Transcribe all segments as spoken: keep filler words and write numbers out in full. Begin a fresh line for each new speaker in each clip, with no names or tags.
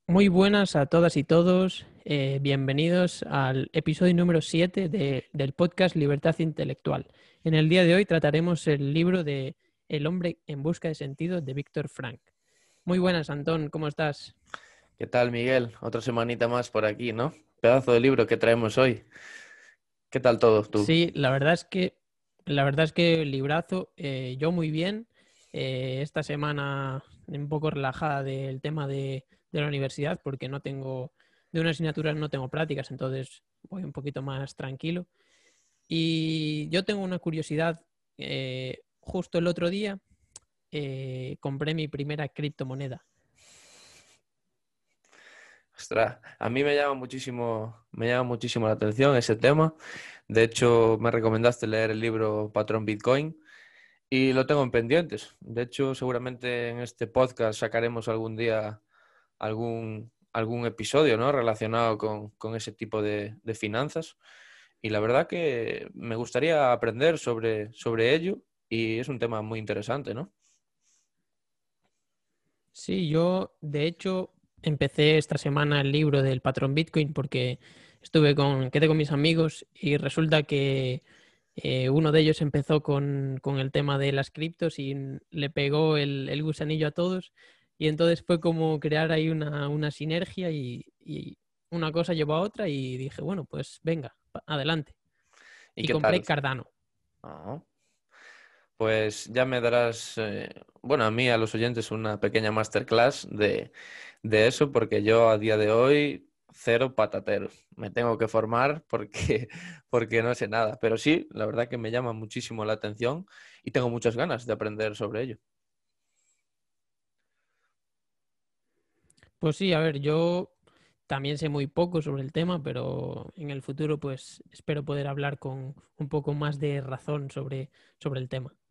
Muy buenas a todas y todos. Eh, bienvenidos al episodio número siete de- del podcast Libertad Intelectual. En el día de hoy trataremos el libro de El hombre en busca de sentido de Víctor Frank. Muy buenas, Antón, ¿cómo estás?
¿Qué tal, Miguel? Otra semanita más por aquí, ¿no? Pedazo de libro que traemos hoy. ¿Qué tal todo tú?
Sí, la verdad es que la verdad es que el librazo, eh, yo muy bien. Eh, esta semana un poco relajada del tema de, de la universidad porque no tengo, de unas asignaturas no tengo prácticas, entonces voy un poquito más tranquilo. Y yo tengo una curiosidad. eh, justo el otro día eh, compré mi primera criptomoneda.
Ostras, a mí me llama muchísimo, me llama muchísimo la atención ese tema. De hecho, me recomendaste leer el libro Patrón Bitcoin y lo tengo en pendientes. De hecho, seguramente en este podcast sacaremos algún día algún, algún episodio, ¿no? Relacionado con, con ese tipo de, de finanzas. Y la verdad que me gustaría aprender sobre, sobre ello y es un tema muy interesante, ¿no?
Sí, yo de hecho empecé esta semana el libro del patrón Bitcoin porque estuve con, quedé con mis amigos y resulta que eh, uno de ellos empezó con, con el tema de las criptos y le pegó el, el gusanillo a todos y entonces fue como crear ahí una, una sinergia y, y una cosa llevó a otra y dije, bueno, pues venga, pa- adelante.
¿Y
Y
qué
compré
tal?
Cardano.
Ah, pues ya me darás, eh, bueno, a mí, a los oyentes, una pequeña masterclass de, de eso, porque yo a día de hoy cero patatero. Me tengo que formar porque, porque no sé nada. Pero sí, la verdad que me llama muchísimo la atención y tengo muchas ganas de aprender sobre ello.
Pues sí, a ver, yo también sé muy poco sobre el tema, pero en el futuro pues espero poder hablar con un poco más de razón sobre, sobre el tema.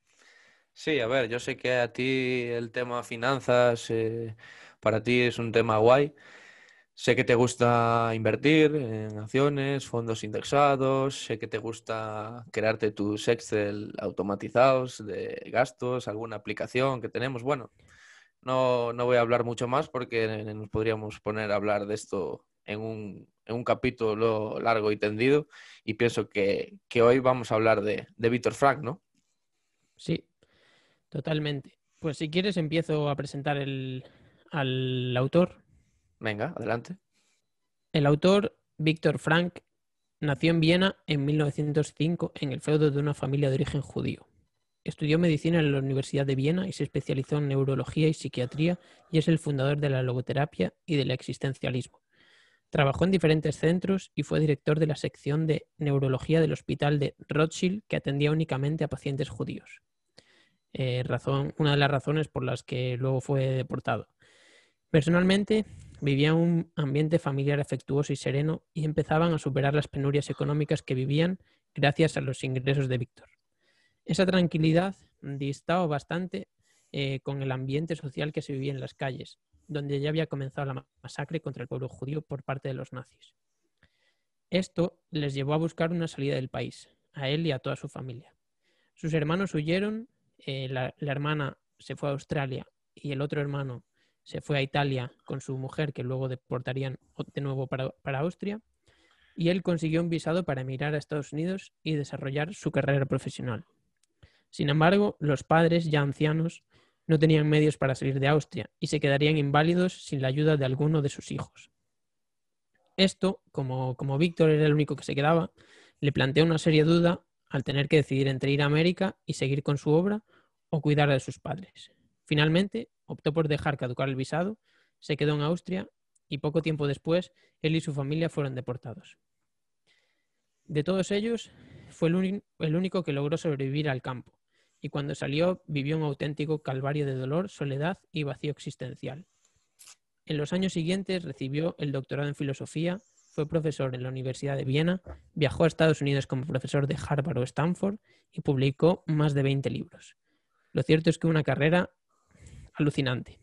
Sí, a ver, yo sé que a ti el tema finanzas, eh, para ti es un tema guay. Sé que te gusta invertir en acciones, fondos indexados, sé que te gusta crearte tus Excel automatizados de gastos, alguna aplicación que tenemos. Bueno, no, no voy a hablar mucho más porque nos podríamos poner a hablar de esto en un, en un capítulo largo y tendido y pienso que, que hoy vamos a hablar de, de Víctor Frank, ¿no?
Sí, totalmente. Pues si quieres empiezo a presentar el, al autor.
Venga, adelante.
El autor, Víctor Frank, nació en Viena en mil novecientos cinco en el feudo de una familia de origen judío. Estudió medicina en la Universidad de Viena y se especializó en neurología y psiquiatría y es el fundador de la logoterapia y del existencialismo. Trabajó en diferentes centros y fue director de la sección de neurología del Hospital de Rothschild, que atendía únicamente a pacientes judíos. Eh, razón, una de las razones por las que luego fue deportado. Personalmente, vivía un ambiente familiar afectuoso y sereno y empezaban a superar las penurias económicas que vivían gracias a los ingresos de Víctor. Esa tranquilidad distaba bastante eh, con el ambiente social que se vivía en las calles, donde ya había comenzado la masacre contra el pueblo judío por parte de los nazis. Esto les llevó a buscar una salida del país, a él y a toda su familia. Sus hermanos huyeron, eh, la, la hermana se fue a Australia y el otro hermano se fue a Italia con su mujer, que luego deportarían de nuevo para, para Austria, y él consiguió un visado para emigrar a Estados Unidos y desarrollar su carrera profesional. Sin embargo, los padres, ya ancianos, no tenían medios para salir de Austria y se quedarían inválidos sin la ayuda de alguno de sus hijos. Esto, como, como Víctor era el único que se quedaba, le plantea una seria duda al tener que decidir entre ir a América y seguir con su obra o cuidar de sus padres. Finalmente, optó por dejar caducar el visado, se quedó en Austria y poco tiempo después él y su familia fueron deportados. De todos ellos, fue el, el único que logró sobrevivir al campo y cuando salió vivió un auténtico calvario de dolor, soledad y vacío existencial. En los años siguientes recibió el doctorado en filosofía, fue profesor en la Universidad de Viena, viajó a Estados Unidos como profesor de Harvard o Stanford y publicó más de veinte libros. Lo cierto es que una carrera alucinante.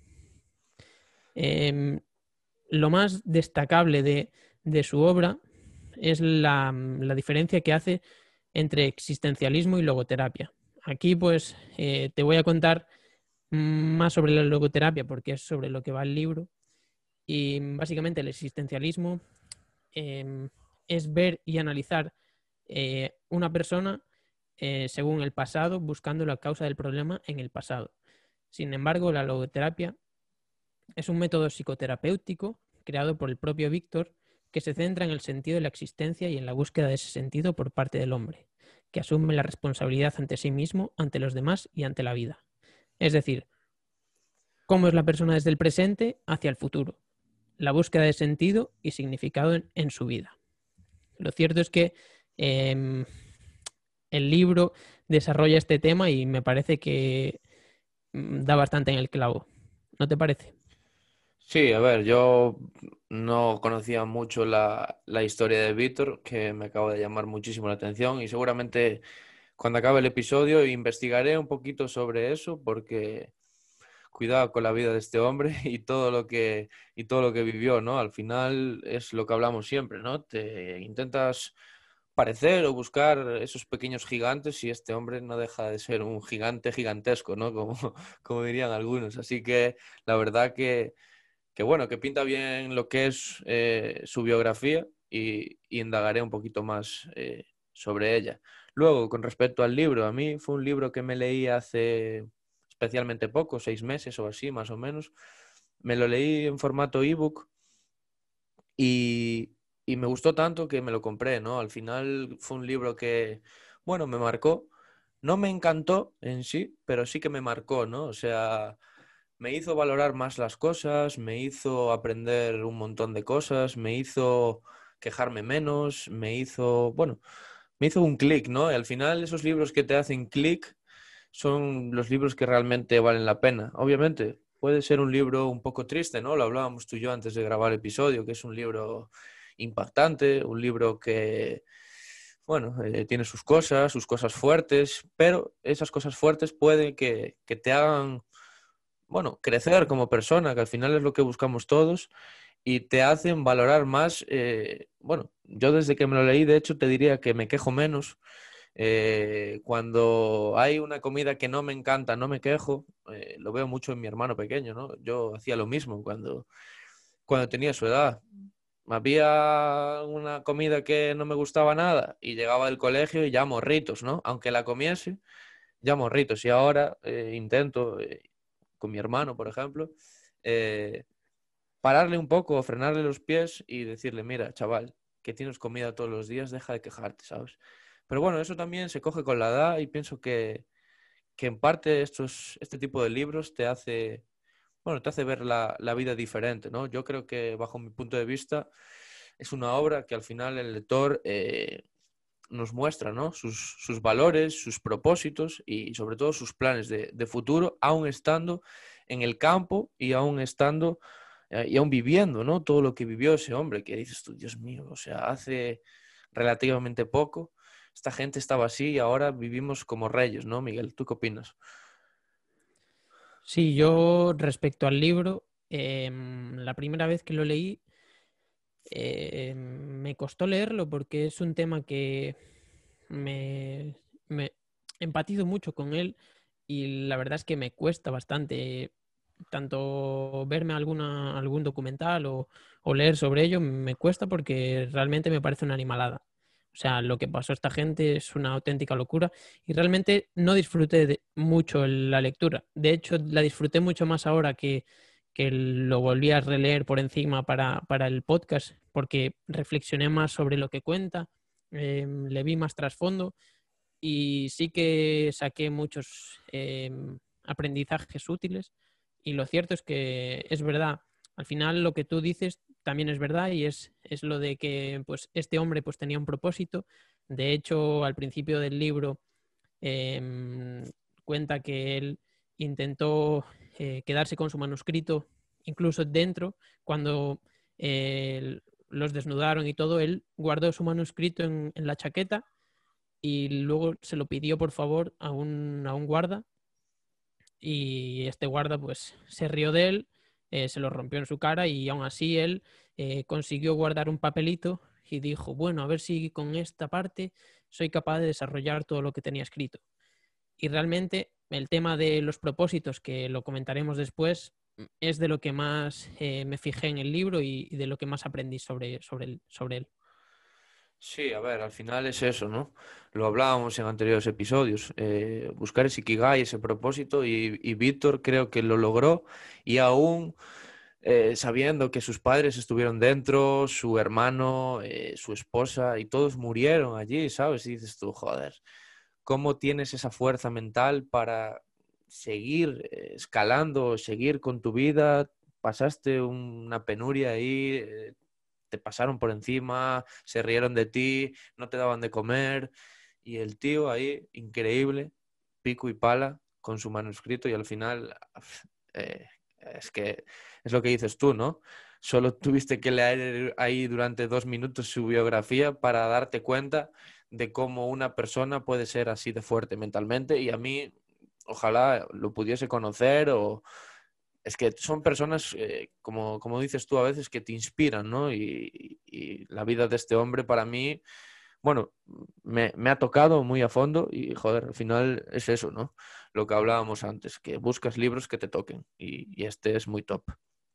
Eh, lo más destacable de, de su obra es la, la, diferencia que hace entre existencialismo y logoterapia. Aquí pues eh, te voy a contar más sobre la logoterapia porque es sobre lo que va el libro. Y básicamente el existencialismo eh, es ver y analizar eh, una persona eh, según el pasado, buscando la causa del problema en el pasado. Sin embargo, la logoterapia es un método psicoterapéutico creado por el propio Víctor que se centra en el sentido de la existencia y en la búsqueda de ese sentido por parte del hombre, que asume la responsabilidad ante sí mismo, ante los demás y ante la vida. Es decir, cómo es la persona desde el presente hacia el futuro, la búsqueda de sentido y significado en, en su vida. Lo cierto es que eh, el libro desarrolla este tema y me parece que mm, da bastante en el clavo. ¿No te parece?
Sí, a ver, yo no conocía mucho la, la historia de Víctor, que me acaba de llamar muchísimo la atención y seguramente cuando acabe el episodio investigaré un poquito sobre eso porque cuidado con la vida de este hombre y todo lo que, y todo lo que vivió, ¿no? Al final es lo que hablamos siempre, ¿no? Te intentas parecer o buscar esos pequeños gigantes y este hombre no deja de ser un gigante gigantesco, ¿no? Como, como dirían algunos. Así que la verdad que, que bueno, que pinta bien lo que es eh, su biografía y, y indagaré un poquito más eh, sobre ella. Luego, con respecto al libro, a mí fue un libro que me leí hace especialmente poco, seis meses o así, más o menos. Me lo leí en formato ebook y, y me gustó tanto que me lo compré, ¿no? Al final fue un libro que, bueno, me marcó. No me encantó en sí, pero sí que me marcó, ¿no? O sea, me hizo valorar más las cosas, me hizo aprender un montón de cosas, me hizo quejarme menos, me hizo, bueno, me hizo un clic, ¿no? Y al final esos libros que te hacen clic son los libros que realmente valen la pena. Obviamente, puede ser un libro un poco triste, ¿no? Lo hablábamos tú y yo antes de grabar el episodio, que es un libro impactante, un libro que, bueno, eh, tiene sus cosas, sus cosas fuertes, pero esas cosas fuertes pueden que, que te hagan, bueno, crecer como persona, que al final es lo que buscamos todos, y te hacen valorar más, eh, bueno, yo desde que me lo leí, de hecho, te diría que me quejo menos. Eh, cuando hay una comida que no me encanta, no me quejo, eh, lo veo mucho en mi hermano pequeño, ¿no? Yo hacía lo mismo cuando, cuando tenía su edad. Había una comida que no me gustaba nada y llegaba del colegio y ya morritos, ¿no? Aunque la comiese, ya morritos. Y ahora eh, intento, eh, con mi hermano, por ejemplo, eh, pararle un poco, frenarle los pies y decirle, mira, chaval, que tienes comida todos los días, deja de quejarte, ¿sabes? Pero bueno, eso también se coge con la edad y pienso que, que en parte estos, este tipo de libros te hace, bueno, te hace ver la, la vida diferente, ¿no? Yo creo que bajo mi punto de vista es una obra que al final el lector eh, nos muestra, ¿no? Sus, sus valores, sus propósitos y sobre todo sus planes de, de futuro, aún estando en el campo y aún estando eh, y aún viviendo, ¿no? Todo lo que vivió ese hombre, que dices tú, Dios mío, o sea, hace relativamente poco esta gente estaba así y ahora vivimos como reyes, ¿no, Miguel? ¿Tú qué opinas?
Sí, yo respecto al libro, eh, la primera vez que lo leí, eh, me costó leerlo porque es un tema que me, me empatizo mucho con él y la verdad es que me cuesta bastante tanto verme alguna, algún documental o, o leer sobre ello, me cuesta porque realmente me parece una animalada. O sea, lo que pasó a esta gente es una auténtica locura y realmente no disfruté de mucho la lectura. De hecho, la disfruté mucho más ahora que, que lo volví a releer por encima para, para el podcast, porque reflexioné más sobre lo que cuenta, eh, le vi más trasfondo y sí que saqué muchos eh, aprendizajes útiles. Y lo cierto es que es verdad, al final lo que tú dices también es verdad y es, es lo de que pues, este hombre pues, tenía un propósito. De hecho, al principio del libro eh, cuenta que él intentó eh, quedarse con su manuscrito incluso dentro, cuando eh, los desnudaron y todo, él guardó su manuscrito en, en la chaqueta y luego se lo pidió por favor a un, a un guarda y este guarda pues se rió de él, eh, se lo rompió en su cara y aún así él eh, consiguió guardar un papelito y dijo, bueno, a ver si con esta parte soy capaz de desarrollar todo lo que tenía escrito. Y realmente el tema de los propósitos, que lo comentaremos después, es de lo que más eh, me fijé en el libro y, y de lo que más aprendí sobre, sobre, él, sobre él.
Sí, a ver, al final es eso, ¿no? Lo hablábamos en anteriores episodios, eh, buscar ese Ikigai, ese propósito, y, y Víctor creo que lo logró, y aún eh, sabiendo que sus padres estuvieron dentro, su hermano, eh, su esposa, y todos murieron allí, ¿sabes? Y dices tú, joder, ¿cómo tienes esa fuerza mental para seguir eh, escalando, seguir con tu vida? Pasaste una penuria ahí, eh, te pasaron por encima, se rieron de ti, no te daban de comer, y el tío ahí, increíble, pico y pala con su manuscrito, y al final eh, es que es lo que dices tú, ¿no? Solo tuviste que leer ahí durante dos minutos su biografía para darte cuenta de cómo una persona puede ser así de fuerte mentalmente, y a mí ojalá lo pudiese conocer. O es que son personas, eh, como, como dices tú a veces, que te inspiran, ¿no? Y, y la vida de este hombre para mí, bueno, me, me ha tocado muy a fondo, y joder, al final es eso, ¿no? Lo que hablábamos antes, que buscas libros que te toquen, y, y este es muy top.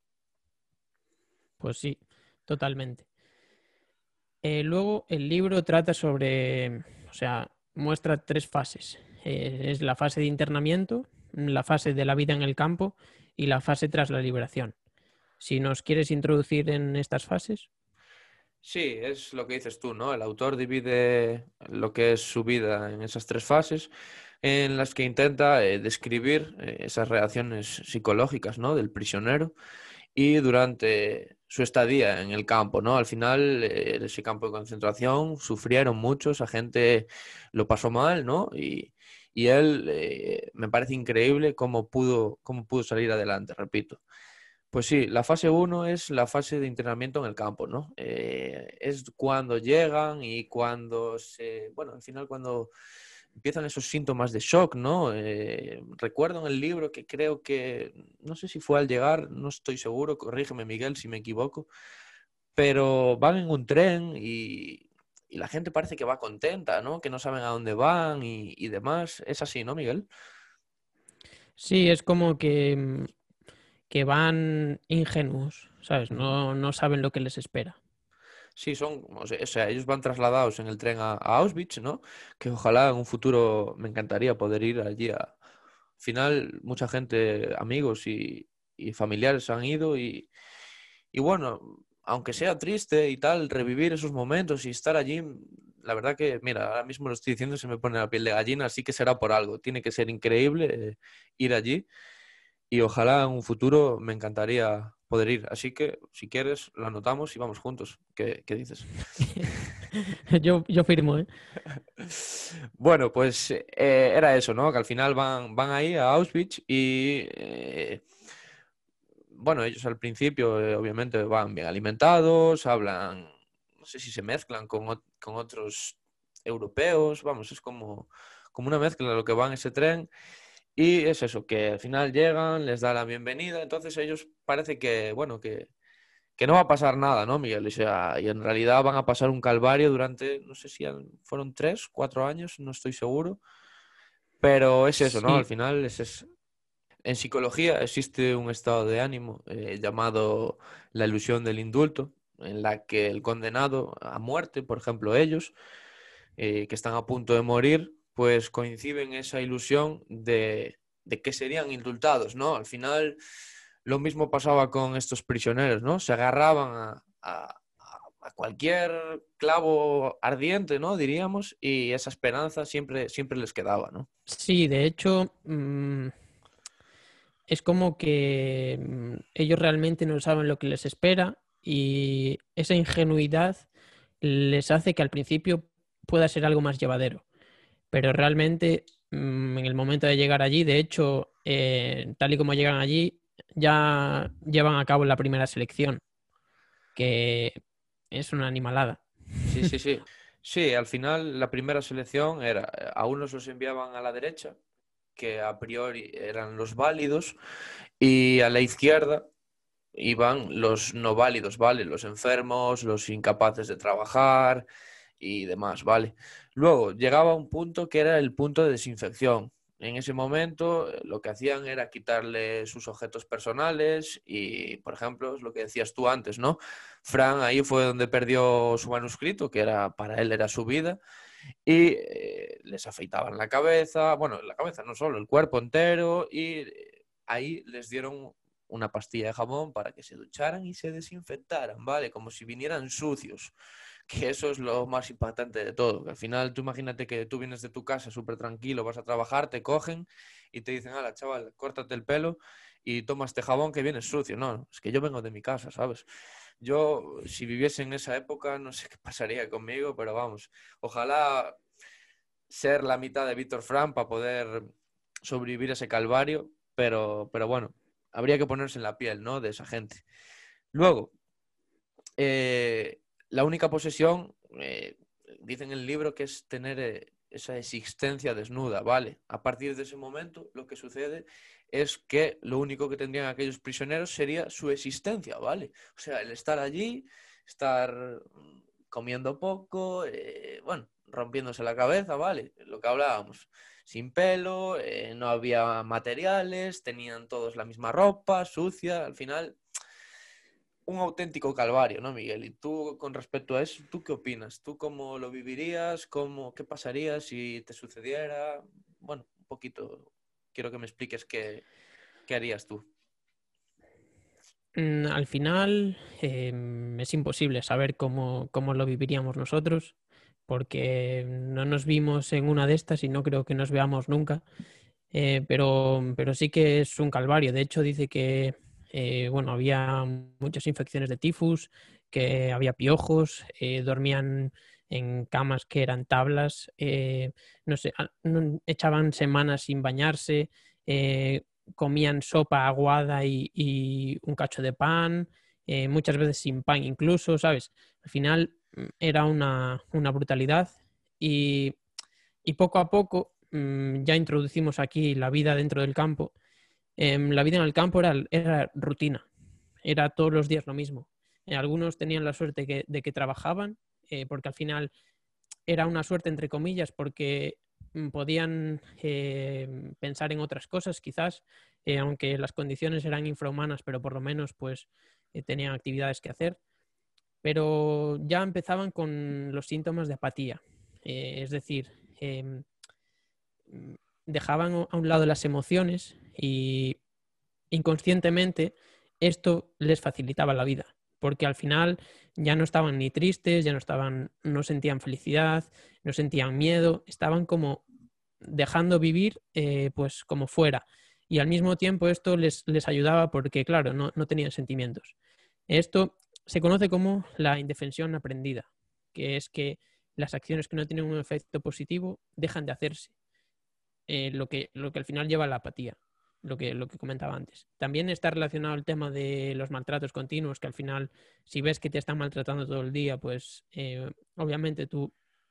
Pues sí, totalmente. Eh, luego el libro trata sobre, o sea, muestra tres fases. Eh, es la fase de internamiento, la fase de la vida en el campo y la fase tras la liberación. Si nos quieres introducir en estas fases.
Sí, es lo que dices tú, ¿no? El autor divide lo que es su vida en esas tres fases, en las que intenta eh, describir eh, esas reacciones psicológicas, ¿no? Del prisionero, y durante su estadía en el campo, ¿no? Al final, eh, ese campo de concentración sufrieron mucho, esa gente lo pasó mal, ¿no? Y, y él, eh, me parece increíble cómo pudo, cómo pudo salir adelante, repito. Pues sí, la fase uno es la fase de entrenamiento en el campo, ¿no? Eh, es cuando llegan y cuando se, bueno, al final cuando empiezan esos síntomas de shock, ¿no? Eh, recuerdo en el libro que creo que, no sé si fue al llegar, no estoy seguro, corrígeme Miguel si me equivoco, pero van en un tren y, y la gente parece que va contenta, ¿no? Que no saben a dónde van y, y demás. Es así, ¿no, Miguel?
Sí, es como que, mm, que van ingenuos, ¿sabes?
Ujú.
No, no saben lo que les espera.
Sí, son, o sea, o sea, ellos van trasladados en el tren a, a Auschwitz, ¿no? Que ojalá en un futuro me encantaría poder ir allí. A... Al final, mucha gente, amigos y, y familiares han ido, y, y bueno, aunque sea triste y tal, revivir esos momentos y estar allí, la verdad que, mira, ahora mismo lo estoy diciendo y se me pone la piel de gallina, así que será por algo. Tiene que ser increíble eh, ir allí, y ojalá en un futuro me encantaría poder ir. Así que, si quieres, lo anotamos y vamos juntos. ¿Qué, qué dices?
Yo, yo firmo, ¿eh?
Bueno, pues eh, era eso, ¿no? Que al final van, van ahí a Auschwitz y, eh, bueno, ellos al principio eh, obviamente van bien alimentados, hablan, no sé si se mezclan con, ot- con otros europeos, vamos, es como, como una mezcla de lo que va en ese tren. Y es eso, que al final llegan, les da la bienvenida, entonces ellos parece que, bueno, que, que no va a pasar nada, ¿no, Miguel? O sea, y en realidad van a pasar un calvario durante, no sé si han- fueron tres, cuatro años, no estoy seguro, pero es eso, ¿no? Al
Sí,
final es, es- en psicología existe un estado de ánimo eh, llamado la ilusión del indulto, en la que el condenado a muerte, por ejemplo ellos, eh, que están a punto de morir, pues coinciden esa ilusión de, de que serían indultados, ¿no? Al final lo mismo pasaba con estos prisioneros, ¿no? Se agarraban a, a- a cualquier clavo ardiente, ¿no? Diríamos, y esa esperanza siempre, siempre les quedaba, ¿no?
sí, de hecho, mm, es como que mm, ellos realmente no saben lo que les espera y esa ingenuidad les hace que al principio pueda ser algo más llevadero. Pero realmente mm, en el momento de llegar allí, de hecho, eh, tal y como llegan allí, ya llevan a cabo la primera selección, que es una animalada.
Sí, sí, sí. Sí, al final la primera selección era, a unos los enviaban a la derecha, que a priori eran los válidos, y a la izquierda iban los no válidos, ¿vale? Los enfermos, los incapaces de trabajar y demás, ¿vale? Luego llegaba un punto que era el punto de desinfección, en ese momento lo que hacían era quitarle sus objetos personales y, por ejemplo, es lo que decías tú antes, ¿no? Fran ahí fue donde perdió su manuscrito, que era para él era su vida, y eh, les afeitaban la cabeza, bueno, la cabeza no solo, el cuerpo entero, y eh, ahí les dieron una pastilla de jabón para que se ducharan y se desinfectaran, ¿vale? Como si vinieran sucios. Que eso es lo más impactante de todo. Que al final, tú imagínate que tú vienes de tu casa súper tranquilo, vas a trabajar, te cogen y te dicen, ala, chaval, córtate el pelo y toma este jabón que viene sucio. No, es que yo vengo de mi casa, ¿sabes? Yo, si viviese en esa época, no sé qué pasaría conmigo, pero vamos, ojalá ser la mitad de Víctor Fran para poder sobrevivir a ese calvario, pero, pero bueno, habría que ponerse en la piel, ¿no? De esa gente. Luego, eh, la única posesión, eh, dice en el libro que es tener eh, esa existencia desnuda, ¿vale? A partir de ese momento, lo que sucede es que lo único que tendrían aquellos prisioneros sería su existencia, ¿vale? O sea, el estar allí, estar comiendo poco, eh, bueno, rompiéndose la cabeza, ¿vale? Lo que hablábamos. Sin pelo, eh, no había materiales, tenían todos la misma ropa, sucia, al final un auténtico calvario, ¿no, Miguel? Y tú, con respecto a eso, ¿tú qué opinas? ¿Tú cómo lo vivirías? ¿Cómo, qué pasaría si te sucediera? Bueno, un poquito, quiero que me expliques qué, qué harías tú.
Mm, Al final eh, es imposible saber cómo, cómo lo viviríamos nosotros, porque no nos vimos en una de estas y no creo que nos veamos nunca. Eh, pero, pero sí que es un calvario. De hecho, dice que eh, bueno, había muchas infecciones de tifus, que había piojos, eh, dormían en camas que eran tablas, eh, no sé, a- no- echaban semanas sin bañarse, eh, comían sopa aguada y, y un cacho de pan, eh, muchas veces sin pan incluso, ¿sabes? Al final mm, era una, una brutalidad y, y poco a poco mm, ya introducimos aquí la vida dentro del campo. Em, la vida en el campo era, era rutina, era todos los días lo mismo. Eh, algunos tenían la suerte que- de que trabajaban, eh, porque al final era una suerte entre comillas, porque mm, podían eh, pensar en otras cosas quizás, eh, aunque las condiciones eran infrahumanas, pero por lo menos pues eh, tenían actividades que hacer. Pero ya empezaban con los síntomas de apatía, eh, es decir, em, dejaban a un lado las emociones y inconscientemente esto les facilitaba la vida, porque al final ya no estaban ni tristes, ya no estaban, no sentían felicidad, no sentían miedo, estaban como dejando vivir eh, pues como fuera. Y al mismo tiempo esto les, les ayudaba porque, claro, no, no tenían sentimientos. Esto se conoce como la indefensión aprendida, que es que las acciones que no tienen un efecto positivo dejan de hacerse, eh, lo que, lo que al final lleva a la apatía, lo que, lo que comentaba antes. También está relacionado el tema de los maltratos continuos, que al final, si ves que te están maltratando todo el día, pues eh, obviamente tu,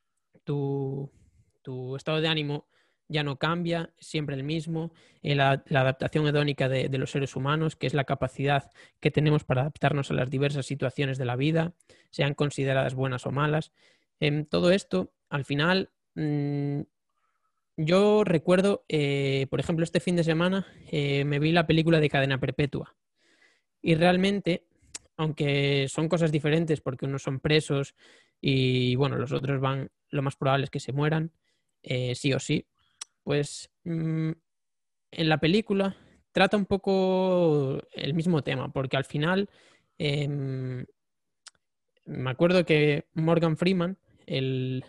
tu, tu estado de ánimo ya no cambia, es siempre el mismo. Eh, la, la adaptación hedónica de, de los seres humanos, que es la capacidad que tenemos para adaptarnos a las diversas situaciones de la vida, sean consideradas buenas o malas. Eh, todo esto, al final, mmm, yo recuerdo, eh, por ejemplo, este fin de semana eh, me vi la película de Cadena Perpetua y realmente, aunque son cosas diferentes porque unos son presos y bueno, los otros van, lo más probable es que se mueran, eh, sí o sí, pues mm, en la película trata un poco el mismo tema porque al final em, me acuerdo que Morgan Freeman, el,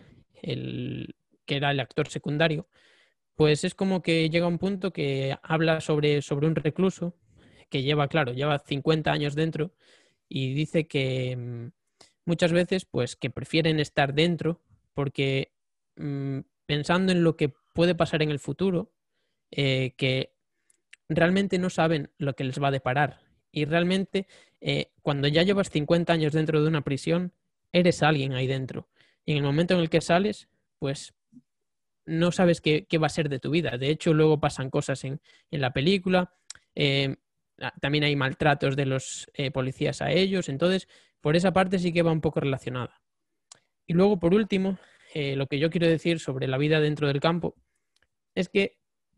el que era el actor secundario, pues es como que llega un punto que habla sobre, sobre un recluso que lleva, claro, lleva cincuenta años dentro y dice que mm, muchas veces pues que prefieren estar dentro porque mm, pensando en lo que puede pasar en el futuro, eh, que realmente no saben lo que les va a deparar. Y realmente eh, cuando ya llevas cincuenta años dentro de una prisión, eres alguien ahí dentro. Y en el momento en el que sales, pues no sabes qué, qué va a ser de tu vida. De hecho, luego pasan cosas en, en la película. Eh, también hay maltratos de los eh, policías a ellos. Entonces, por esa parte sí que va un poco relacionada. Y luego, por último, eh, lo que yo quiero decir sobre la vida dentro del campo es que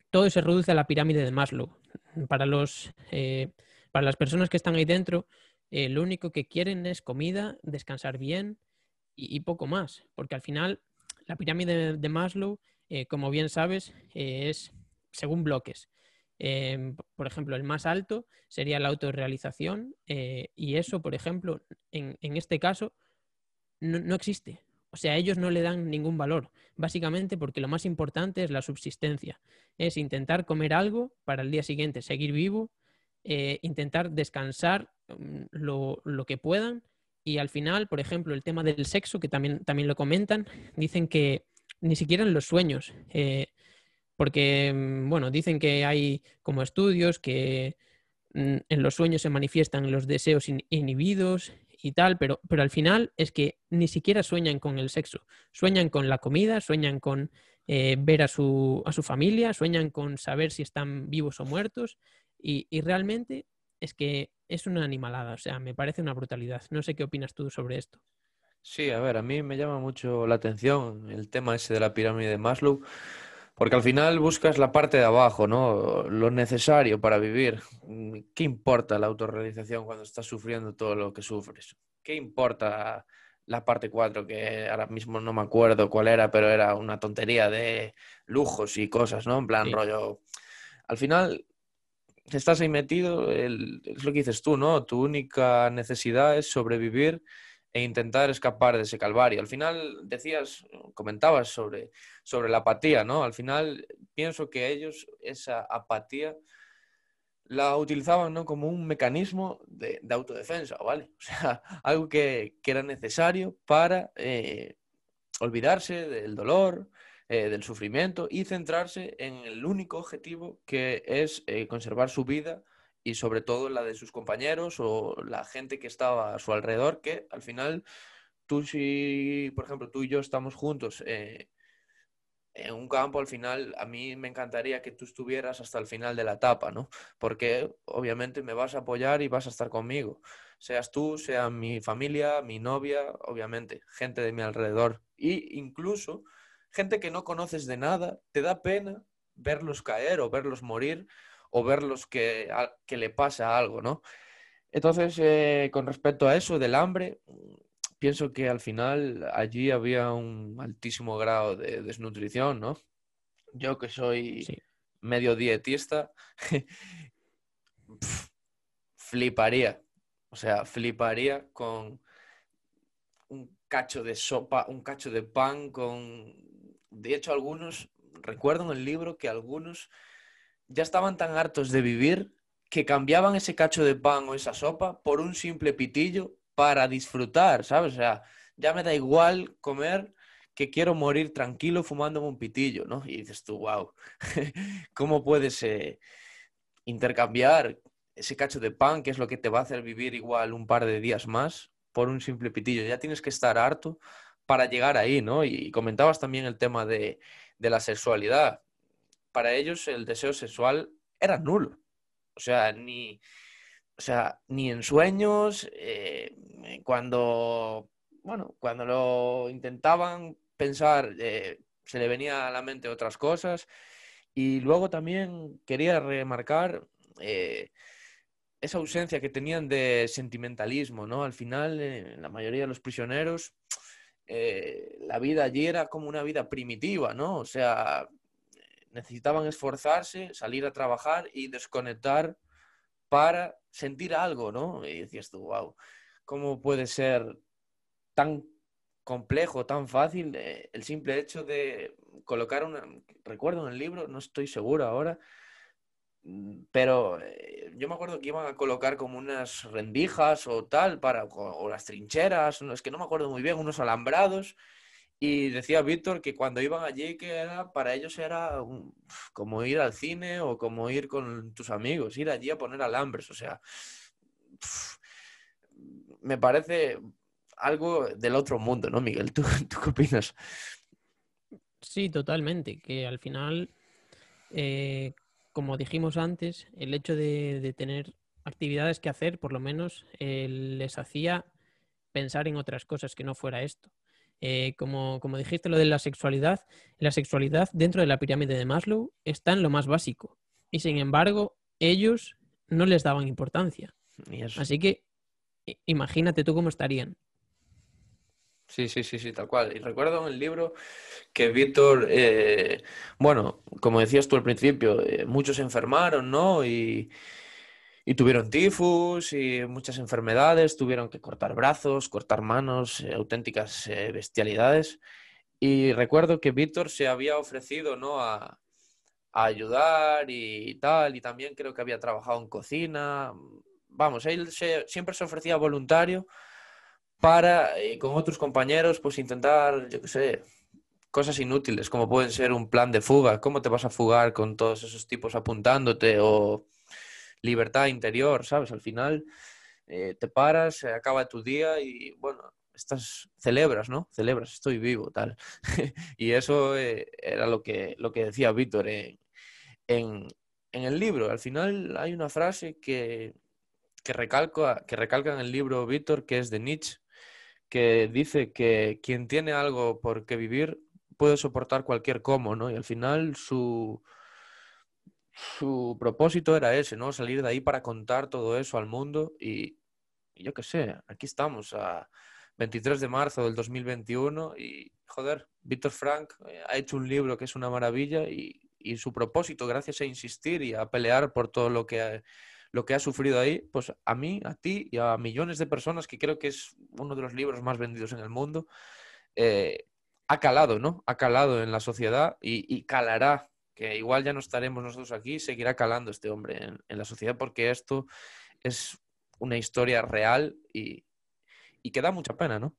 todo se reduce a la pirámide de Maslow. Para, los, eh, para las personas que están ahí dentro, eh, lo único que quieren es comida, descansar bien y, y poco más. Porque al final, la pirámide de, de Maslow, eh, como bien sabes, eh, es según bloques. Eh, por ejemplo, el más alto sería la autorrealización eh, y eso, por ejemplo, en, en este caso, no, no existe. O sea, ellos no le dan ningún valor, básicamente porque lo más importante es la subsistencia. Es intentar comer algo para el día siguiente seguir vivo, eh, intentar descansar mm, lo, lo que puedan y al final, por ejemplo, el tema del sexo, que también, también lo comentan, dicen que ni siquiera en los sueños, eh, porque, mm, bueno, dicen que hay como estudios que mm, en los sueños se manifiestan los deseos in- inhibidos y tal, pero, pero al final es que ni siquiera sueñan con el sexo, sueñan con la comida, sueñan con eh, ver a su, a su familia, sueñan con saber si están vivos o muertos y, y realmente es que es una animalada, o sea, me parece una brutalidad. No sé qué opinas tú sobre esto.
Sí, a ver, a mí me llama mucho la atención el tema ese de la pirámide de Maslow, porque al final buscas la parte de abajo, ¿no? Lo necesario para vivir. Mm, ¿Qué importa la autorrealización cuando estás sufriendo todo lo que sufres? ¿Qué importa la parte cuatro que ahora mismo no me acuerdo cuál era, pero era una tontería de lujos y cosas, ¿no? En plan
Sí,
rollo. Al final, si estás ahí metido, el- es lo que dices tú, ¿no? Tu única necesidad es sobrevivir e intentar escapar de ese calvario. Al final decías, comentabas sobre, sobre la apatía, ¿no? Al final pienso que ellos esa apatía la utilizaban, ¿no? Como un mecanismo de, de autodefensa, ¿vale? O sea, algo que, que era necesario para eh, olvidarse del dolor, eh, del sufrimiento y centrarse en el único objetivo que es eh, conservar su vida y sobre todo la de sus compañeros o la gente que estaba a su alrededor, que al final tú si, por ejemplo, tú y yo estamos juntos eh, en un campo, al final a mí me encantaría que tú estuvieras hasta el final de la etapa, ¿no? Porque obviamente me vas a apoyar y vas a estar conmigo. Seas tú, sea mi familia, mi novia, obviamente, gente de mi alrededor. Y incluso gente que no conoces de nada, te da pena verlos caer o verlos morir o verlos que, a, que le pasa algo, ¿no? Entonces, eh, con respecto a eso del hambre, pienso que al final allí había un altísimo grado de desnutrición, ¿no? Yo que soy
sí.
medio dietista, pf, fliparía. O sea, fliparía con un cacho de sopa, un cacho de pan con... De hecho, algunos, recuerdo en el libro que algunos ya estaban tan hartos de vivir que cambiaban ese cacho de pan o esa sopa por un simple pitillo para disfrutar, ¿sabes? O sea, ya me da igual comer que quiero morir tranquilo fumándome un pitillo, ¿no? Y dices tú, wow, ¿cómo puedes eh, intercambiar ese cacho de pan, que es lo que te va a hacer vivir igual un par de días más, por un simple pitillo? Ya tienes que estar harto para llegar ahí, ¿no? Y comentabas también el tema de, de la sexualidad. Para ellos el deseo sexual era nulo. O sea, ni, o sea, ni en sueños, eh, cuando, bueno, cuando lo intentaban pensar, eh, se le venía a la mente otras cosas. Y luego también quería remarcar eh, esa ausencia que tenían de sentimentalismo, ¿no? Al final, eh, la mayoría de los prisioneros, eh, la vida allí era como una vida primitiva, ¿no? O sea, necesitaban esforzarse, salir a trabajar y desconectar para sentir algo, ¿no? Y decías tú, wow, ¿cómo puede ser tan complejo, tan fácil eh, el simple hecho de colocar una... Recuerdo en el libro, no estoy seguro ahora, mm, pero eh, yo me acuerdo que iban a colocar como unas rendijas o tal, para, o, o las trincheras, no, es que no me acuerdo muy bien, unos alambrados. Y decía Víctor que cuando iban allí, que era, para ellos era un- como ir al cine o como ir con tus amigos, ir allí a poner alambres. O sea, pf, me parece algo del otro mundo, ¿no, Miguel? ¿Tú, tú qué opinas?
Sí, totalmente, que al final, eh, como dijimos antes, el hecho de, de tener actividades que hacer, por lo menos, eh, les hacía pensar en otras cosas que no fuera esto. Eh, como, como dijiste lo de la sexualidad, la sexualidad dentro de la pirámide de Maslow está en lo más básico. Y sin embargo, ellos no les daban importancia.
Y eso.
Así que i- imagínate tú cómo estarían.
Sí, sí, sí, sí, tal cual. Y recuerdo en el libro que Víctor, eh, bueno, como decías tú al principio, eh, muchos se enfermaron, ¿no? Y, y tuvieron tifus y muchas enfermedades, tuvieron que cortar brazos, cortar manos, eh, auténticas eh, bestialidades. Y recuerdo que Víctor se había ofrecido, ¿no? A, a ayudar y tal, y también creo que había trabajado en cocina. Vamos, él se- siempre se ofrecía voluntario para, eh, con otros compañeros, pues intentar, yo qué sé, cosas inútiles, como pueden ser un plan de fuga. ¿Cómo te vas a fugar con todos esos tipos apuntándote? O libertad interior, ¿sabes? Al final eh, te paras, se acaba tu día y, bueno, estás, celebras, ¿no? Celebras, estoy vivo, tal. Y eso eh, era lo que, lo que decía Víctor en, en, en el libro. Al final hay una frase que, que, recalca, que recalca en el libro Víctor, que es de Nietzsche, que dice que quien tiene algo por qué vivir puede soportar cualquier cómo, ¿no? Y al final su, su propósito era ese, ¿no? Salir de ahí para contar todo eso al mundo y, y yo qué sé, aquí estamos a veintitrés de marzo del dos mil veintiuno y, joder, Víctor Frank eh, ha hecho un libro que es una maravilla y, y su propósito, gracias a insistir y a pelear por todo lo que ha, lo que ha sufrido ahí, pues a mí, a ti y a millones de personas, que creo que es uno de los libros más vendidos en el mundo, eh, ha calado, ¿no? Ha calado en la sociedad y, y calará, que igual ya no estaremos nosotros aquí, seguirá calando este hombre en, en la sociedad porque esto es una historia real y, y que da mucha pena, ¿no?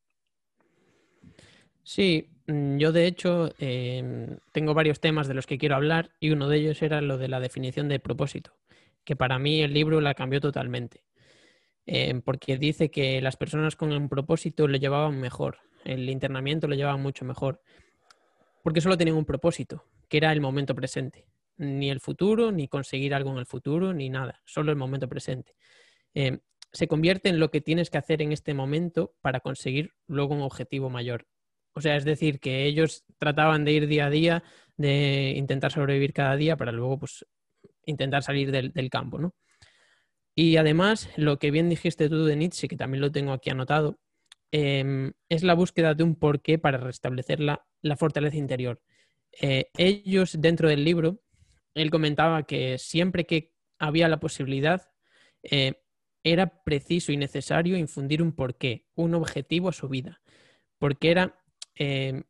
Sí, mm, yo de hecho em, tengo varios temas de los que quiero hablar y uno de ellos era lo de la definición de propósito, que para mí el libro la cambió totalmente, em, porque dice que las personas con un propósito lo llevaban mejor, el internamiento lo llevaban mucho mejor, porque solo tenían un propósito, que era el momento presente, ni el futuro, ni conseguir algo en el futuro, ni nada, solo el momento presente. Em, se convierte en lo que tienes que hacer en este momento para conseguir luego un objetivo mayor. O sea, es decir, que ellos trataban de ir día a día, de intentar sobrevivir cada día para luego pues, intentar salir del, del campo, ¿no? Y además, lo que bien dijiste tú de Nietzsche, que también lo tengo aquí anotado, eh, es la búsqueda de un porqué para restablecer la, la fortaleza interior. Eh, ellos, dentro del libro, él comentaba que siempre que había la posibilidad, eh, era preciso y necesario infundir un porqué, un objetivo a su vida, porque era eh,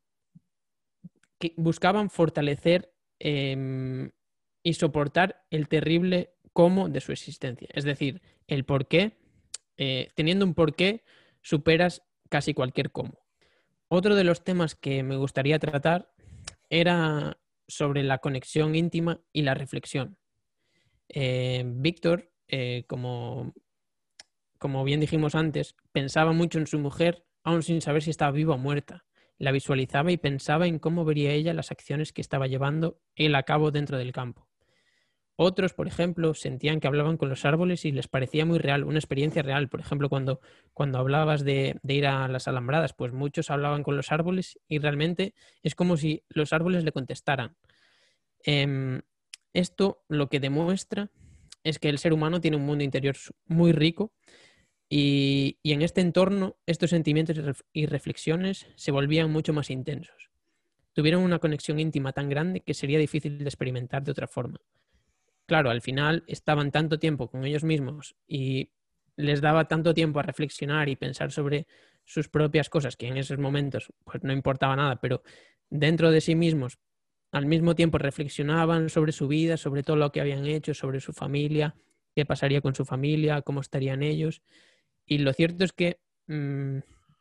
que buscaban fortalecer eh, y soportar el terrible cómo de su existencia. Es decir, el por qué, eh, teniendo un porqué, superas casi cualquier cómo. Otro de los temas que me gustaría tratar era sobre la conexión íntima y la reflexión. Eh, Víctor, eh, como, como bien dijimos antes, pensaba mucho en su mujer, aún sin saber si estaba viva o muerta. La visualizaba y pensaba en cómo vería ella las acciones que estaba llevando él a cabo dentro del campo. Otros, por ejemplo, sentían que hablaban con los árboles y les parecía muy real, una experiencia real. Por ejemplo, cuando, cuando hablabas de, de ir a las alambradas, pues muchos hablaban con los árboles y realmente es como si los árboles le contestaran. Eh, esto lo que demuestra es que el ser humano tiene un mundo interior muy rico y, y en este entorno estos sentimientos y reflexiones se volvían mucho más intensos. Tuvieron una conexión íntima tan grande que sería difícil de experimentar de otra forma. Claro, al final estaban tanto tiempo con ellos mismos y les daba tanto tiempo a reflexionar y pensar sobre sus propias cosas, que en esos momentos pues no importaba nada, pero dentro de sí mismos al mismo tiempo reflexionaban sobre su vida, sobre todo lo que habían hecho, sobre su familia, qué pasaría con su familia, cómo estarían ellos. Y lo cierto es que mmm,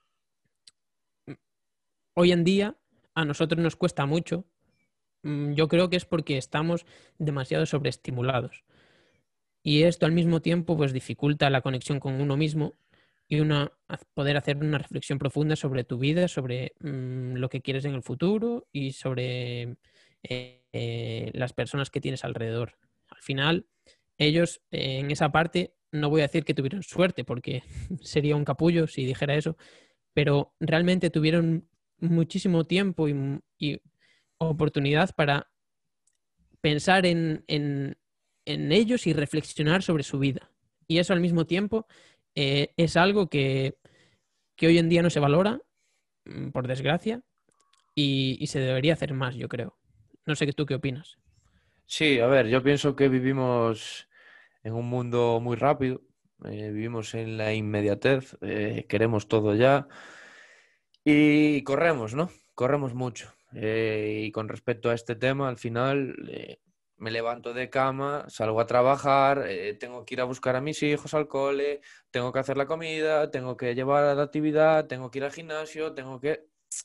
hoy en día a nosotros nos cuesta mucho. Mmm, yo creo que es porque estamos demasiado sobreestimulados. Y esto al mismo tiempo pues dificulta la conexión con uno mismo y una, poder hacer una reflexión profunda sobre tu vida, sobre mmm, lo que quieres en el futuro y sobre eh, eh, las personas que tienes alrededor. Al final, ellos eh, en esa parte no voy a decir que tuvieron suerte porque sería un capullo si dijera eso, pero realmente tuvieron muchísimo tiempo y, y oportunidad para pensar en, en, en ellos y reflexionar sobre su vida. Y eso al mismo tiempo eh, es algo que, que hoy en día no se valora, mm, por desgracia, y, y se debería hacer más, yo creo. No sé tú qué opinas.
Sí, a ver, yo pienso que vivimos en un mundo muy rápido, eh, vivimos en la inmediatez, eh, queremos todo ya y corremos, ¿no? Corremos mucho. Eh, y con respecto a este tema, al final eh, me levanto de cama, salgo a trabajar, eh, tengo que ir a buscar a mis hijos al cole, tengo que hacer la comida, tengo que llevar a la actividad, tengo que ir al gimnasio, tengo que...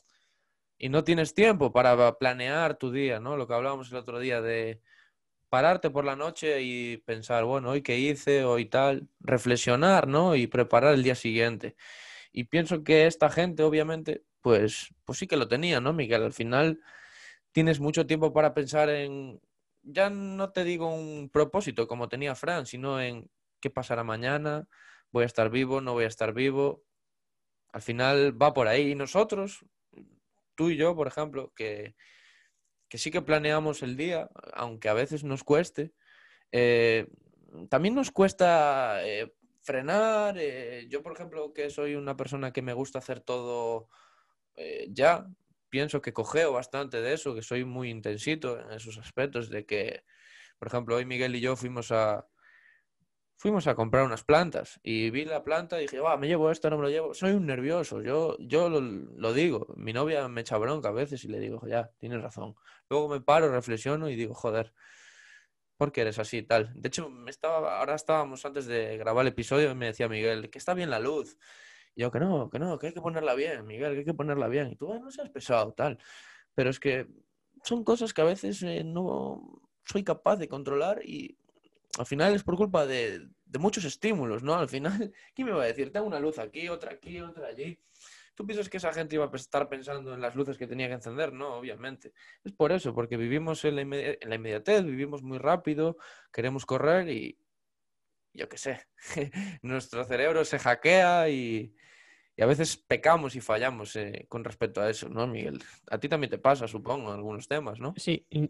Y no tienes tiempo para planear tu día, ¿no? Lo que hablábamos el otro día de pararte por la noche y pensar, bueno, hoy qué hice, hoy tal, reflexionar, ¿no? Y preparar el día siguiente. Y pienso que esta gente, obviamente, pues, pues sí que lo tenía, ¿no, Miguel? Al final tienes mucho tiempo para pensar en, ya no te digo un propósito como tenía Fran, sino en qué pasará mañana, voy a estar vivo, no voy a estar vivo. Al final va por ahí. Y nosotros, tú y yo, por ejemplo, que, que sí que planeamos el día, aunque a veces nos cueste, eh, también nos cuesta eh, frenar. Eh, yo, por ejemplo, que soy una persona que me gusta hacer todo eh, ya, pienso que cojeo bastante de eso, que soy muy intensito en esos aspectos, de que, por ejemplo, hoy Miguel y yo fuimos a, fuimos a comprar unas plantas y vi la planta y dije, va, me llevo esto, no me lo llevo. Soy un nervioso, yo, yo lo, lo digo. Mi novia me echa bronca a veces y le digo, ya, tienes razón. Luego me paro, reflexiono y digo, joder, ¿por qué eres así y tal? De hecho, me estaba, ahora estábamos antes de grabar el episodio y me decía Miguel, que está bien la luz. Y yo, que no, que no, que hay que ponerla bien, Miguel, que hay que ponerla bien. Y tú, "Ah, no seas pesado, tal". Pero es que son cosas que a veces eh, no soy capaz de controlar y al final es por culpa de, de muchos estímulos, ¿no? Al final, ¿quién me va a decir? Tengo una luz aquí, otra aquí, otra allí. ¿Tú piensas que esa gente iba a estar pensando en las luces que tenía que encender? No, obviamente. Es por eso, porque vivimos en la, inmedi- en la inmediatez, vivimos muy rápido, queremos correr y yo qué sé, nuestro cerebro se hackea y, y a veces pecamos y fallamos eh, con respecto a eso, ¿no, Miguel? A ti también te pasa, supongo, en algunos temas, ¿no?
Sí, y,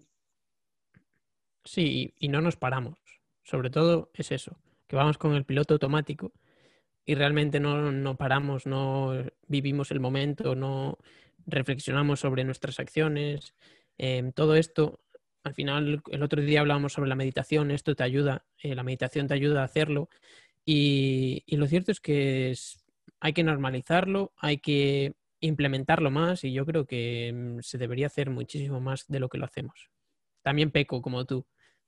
sí, y, y no nos paramos. Sobre todo es eso, que vamos con el piloto automático y realmente no, no paramos, no vivimos el momento, no reflexionamos sobre nuestras acciones. Eh, todo esto, al final, el otro día hablábamos sobre la meditación, esto te ayuda, eh, la meditación te ayuda a hacerlo y, y lo cierto es que es- hay que normalizarlo, hay que implementarlo más y yo creo que mm, se debería hacer muchísimo más de lo que lo hacemos. También peco como tú.